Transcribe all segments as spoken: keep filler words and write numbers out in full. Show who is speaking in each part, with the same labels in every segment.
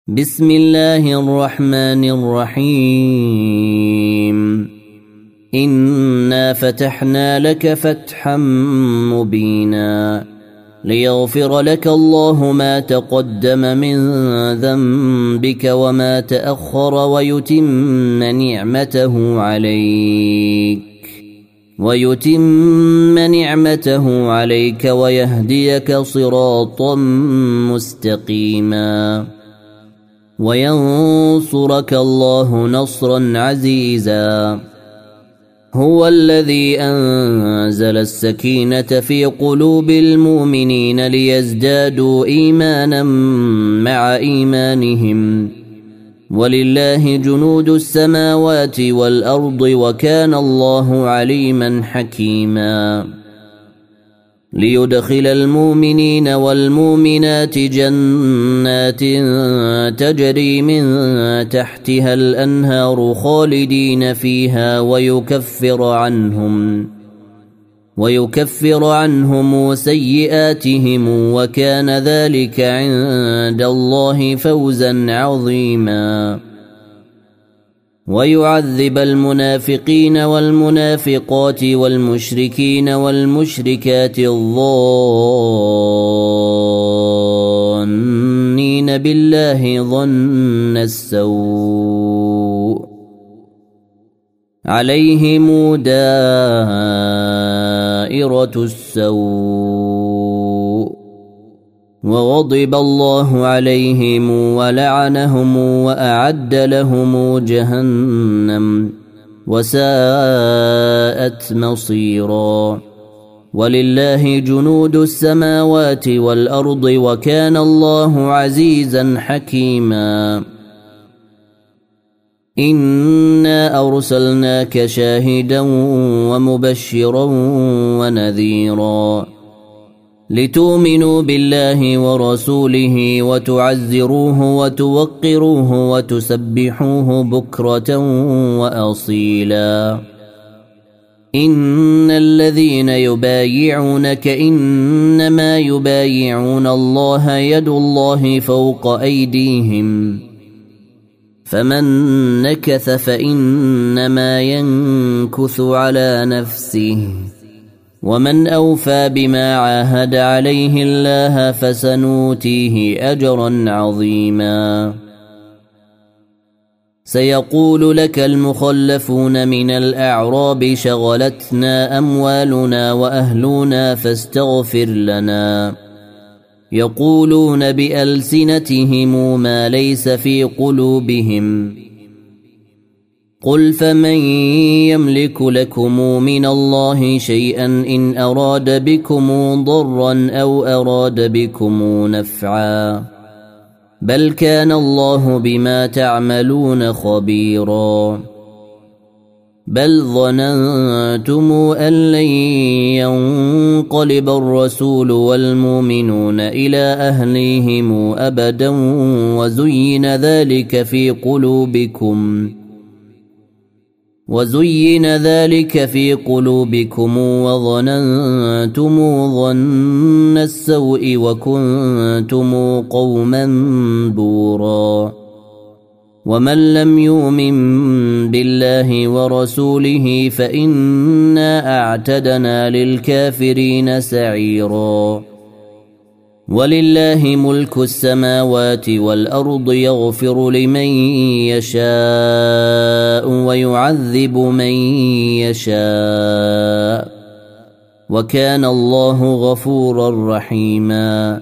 Speaker 1: بسم الله الرحمن الرحيم. إنا فتحنا لك فتحا مبينا ليغفر لك الله ما تقدم من ذنبك وما تأخر ويتم نعمته عليك ويتم نعمته عليك ويهديك صراطا مستقيما وينصرك الله نصرا عزيزا. هو الذي أنزل السكينة في قلوب المؤمنين ليزدادوا إيمانا مع إيمانهم ولله جنود السماوات والأرض وكان الله عليما حكيما. ليدخل المؤمنين والمؤمنات جنات تجري من تحتها الأنهار خالدين فيها ويكفر عنهم ويكفر عنهم سيئاتهم وكان ذلك عند الله فوزا عظيما. ويعذب المنافقين والمنافقات والمشركين والمشركات الظانين بالله ظن السوء عليهم دائرة السوء وغضب الله عليهم ولعنهم وأعد لهم جهنم وساءت مصيرا. ولله جنود السماوات والأرض وكان الله عزيزا حكيما. إنا أرسلناك شاهدا ومبشرا ونذيرا لتؤمنوا بالله ورسوله وتعزروه وتوقروه وتسبحوه بكرة وأصيلا. إن الذين يبايعونك إنما يبايعون الله يد الله فوق أيديهم فمن نكث فإنما ينكث على نفسه ومن أوفى بما عاهد عليه الله فسنوتيه أجرا عظيما. سيقول لك المخلفون من الأعراب شغلتنا أموالنا وأهلنا فاستغفر لنا يقولون بألسنتهم ما ليس في قلوبهم قل فمن يملك لكم من الله شيئا إن أراد بكم ضرا أو أراد بكم نفعا بل كان الله بما تعملون خبيرا. بل ظننتم أن لن ينقلب الرسول والمؤمنون إلى أهليهم أبدا وزين ذلك في قلوبكم وزين ذلك في قلوبكم وظننتم ظن السوء وكنتم قوما بورا. ومن لم يؤمن بالله ورسوله فإنا أعتدنا للكافرين سعيرا. ولله ملك السماوات والأرض يغفر لمن يشاء ويعذب من يشاء وكان الله غفورا رحيما.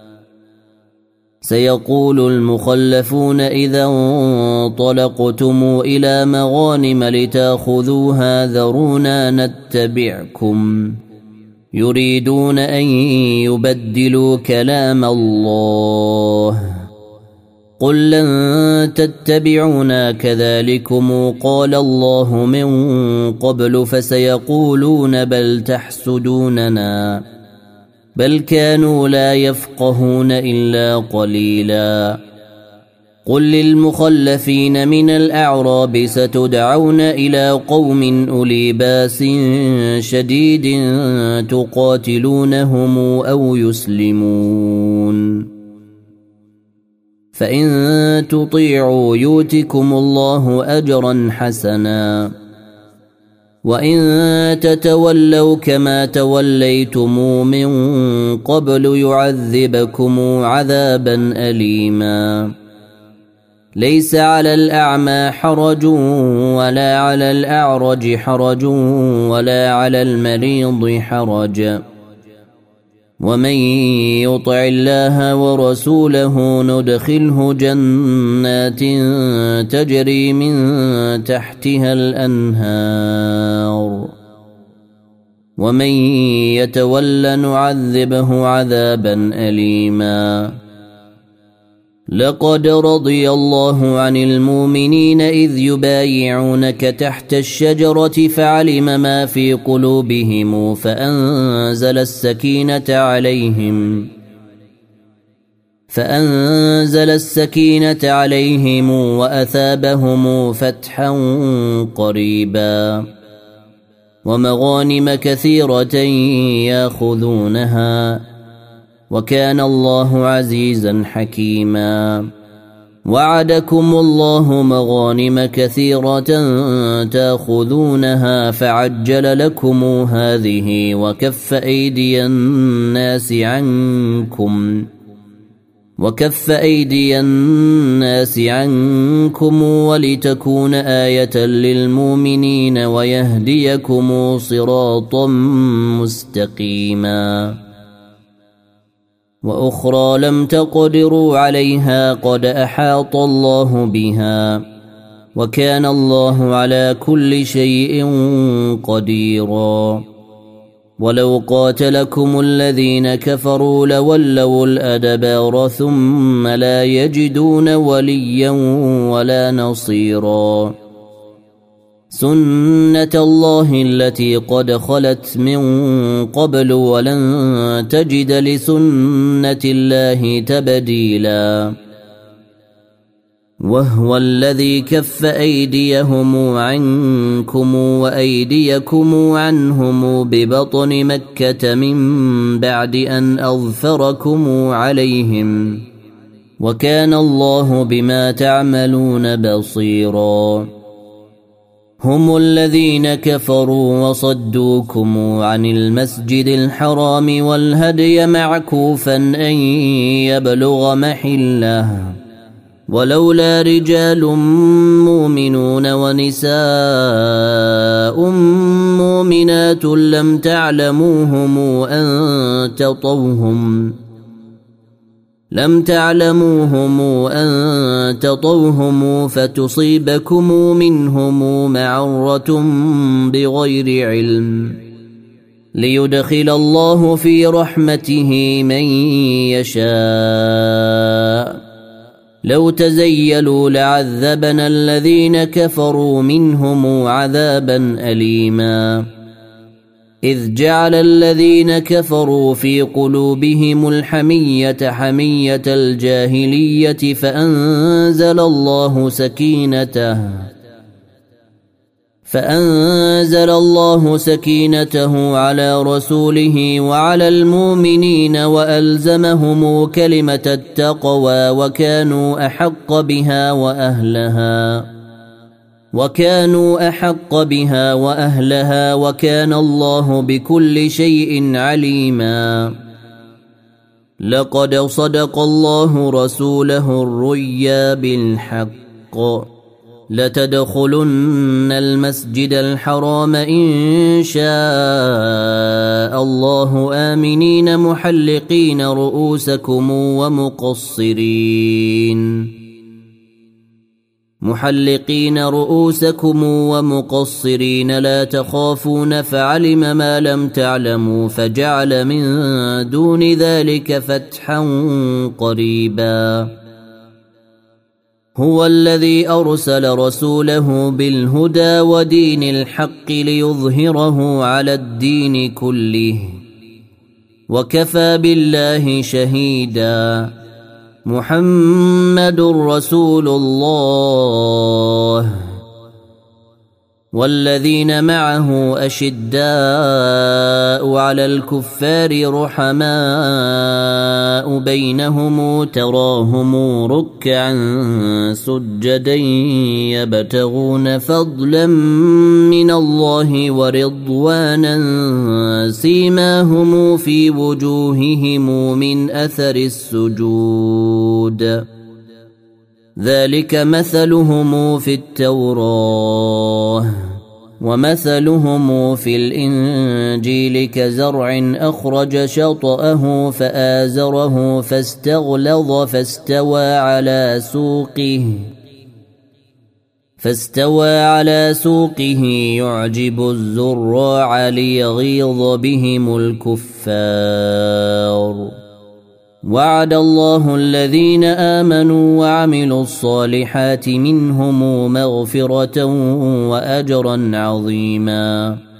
Speaker 1: سيقول المخلفون إذا انطلقتم إلى مغانم لتأخذوها ذرونا نتبعكم يريدون أن يبدلوا كلام الله قل لن تتبعونا كذلكم قال الله من قبل فسيقولون بل تحسدوننا بل كانوا لا يفقهون إلا قليلا. قل للمخلفين من الأعراب ستدعون إلى قوم أولي باس شديد تقاتلونهم أو يسلمون فإن تطيعوا يؤتكم الله أجرا حسنا وإن تتولوا كما توليتم من قبل يعذبكم عذابا أليما ليس على الأعمى حرج ولا على الأعرج حرج ولا على المريض حرج ومن يطع الله ورسوله ندخله جنات تجري من تحتها الأنهار ومن يتول نعذبه عذابا أليما لقد رضي الله عن المؤمنين إذ يبايعونك تحت الشجرة فعلم ما في قلوبهم فأنزل السكينة عليهم فأنزل السكينة عليهم وأثابهم فتحا قريبا ومغانم كثيرة ياخذونها وكان الله عزيزا حكيما وعدكم الله مغانم كثيرة تاخذونها فعجل لكم هذه وكف أيدي الناس عنكم وكف أيدي الناس عنكم ولتكون آية للمؤمنين ويهديكم صراطا مستقيما وأخرى لم تقدروا عليها قد أحاط الله بها وكان الله على كل شيء قديرا ولو قاتلكم الذين كفروا لولوا الأدبار ثم لا يجدون وليا ولا نصيرا سنة الله التي قد خلت من قبل ولن تجد لسنة الله تبديلا وهو الذي كف أيديهم عنكم وأيديكم عنهم ببطن مكة من بعد أن أظفركم عليهم وكان الله بما تعملون بصيرا هم الذين كفروا وصدوكم عن المسجد الحرام والهدي معكوفا أن يبلغ محله ولولا رجال مؤمنون ونساء مؤمنات لم تعلموهم أن تطوهم لم تعلموهم أن تطوهم فتصيبكم منهم معرة بغير علم ليدخل الله في رحمته من يشاء لو تزيلوا لعذبنا الذين كفروا منهم عذابا أليما إذ جعل الذين كفروا في قلوبهم الحمية حمية الجاهلية فأنزل الله سكينته فأنزل الله سكينته على رسوله وعلى المؤمنين وألزمهم كلمة التقوى وكانوا أحق بها وأهلها وكانوا أحق بها وأهلها وكان الله بكل شيء عليما لقد صدق الله رسوله الرؤيا بالحق لتدخلن المسجد الحرام إن شاء الله آمنين محلقين رؤوسكم ومقصرين محلقين رؤوسكم ومقصرين لا تخافون فعلم ما لم تعلموا فجعل من دون ذلك فتحا قريبا هو الذي أرسل رسوله بالهدى ودين الحق ليظهره على الدين كله وكفى بالله شهيدا محمد رسول الله والذين معه أشداء على الكفار رحماء بينهم تراهم ركعا سجدا يبتغون فضلا من الله ورضوانا سيماهم في وجوههم من أثر السجود ذلك مثلهم في التوراة ومثلهم في الإنجيل كزرع أخرج شطأه فآزره فاستغلظ فاستوى على سوقه فاستوى على سوقه يعجب الزراع ليغيظ بهم الكفار وعد الله الذين آمنوا وعملوا الصالحات منهم مغفرة وأجرا عظيما